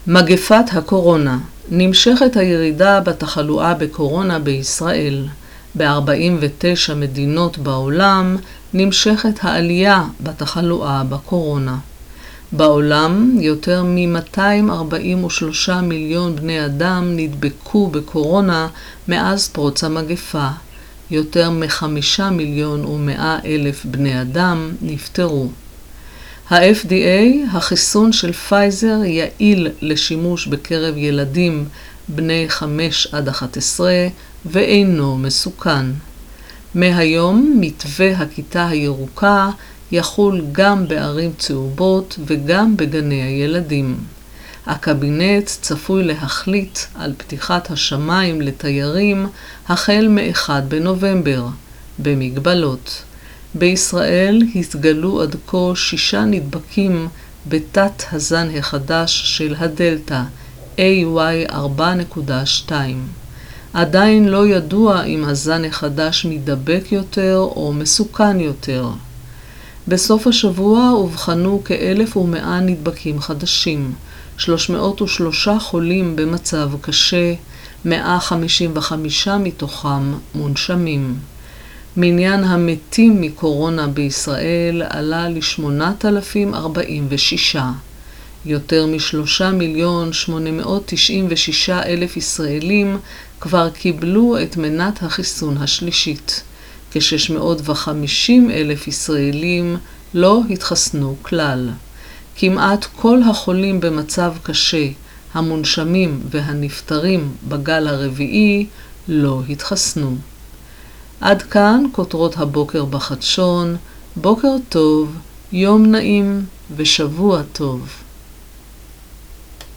מגפת הקורונה. נמשכת הירידה בתחלואה בקורונה בישראל. ב-49 מדינות בעולם נמשכת העלייה בתחלואה בקורונה. בעולם יותר מ-243 מיליון בני אדם נדבקו בקורונה מאז פרוץ המגפה. יותר מ5,100,000 בני אדם נפטרו. ה-FDA, החיסון של פייזר, יעיל לשימוש בקרב ילדים בני 5 עד 11 ואינו מסוכן. מהיום מתווה הכיתה הירוקה יחול גם בערים צהובות וגם בגני הילדים. הקבינט צפוי להחליט על פתיחת השמיים לתיירים החל מ-1 בנובמבר, במגבלות. בישראל התגלו עד כה 6 נדבקים בתת הזן החדש של הדלתא, AY4.2. עדיין לא ידוע אם הזן החדש מדבק יותר או מסוכן יותר. בסוף השבוע הובחנו כ-1,100 נדבקים חדשים, 303 חולים במצב קשה, 155 מתוכם מונשמים. מניין המתים מקורונה בישראל עלה ל-8,046. יותר מ3,896,000 ישראלים כבר קיבלו את מנת החיסון השלישית. כ-650,000 ישראלים לא התחסנו כלל. כמעט כל החולים במצב קשה, המונשמים והנפטרים בגל הרביעי לא התחסנו. עד כאן כותרות הבוקר בחדשון. בוקר טוב, יום נעים ושבוע טוב.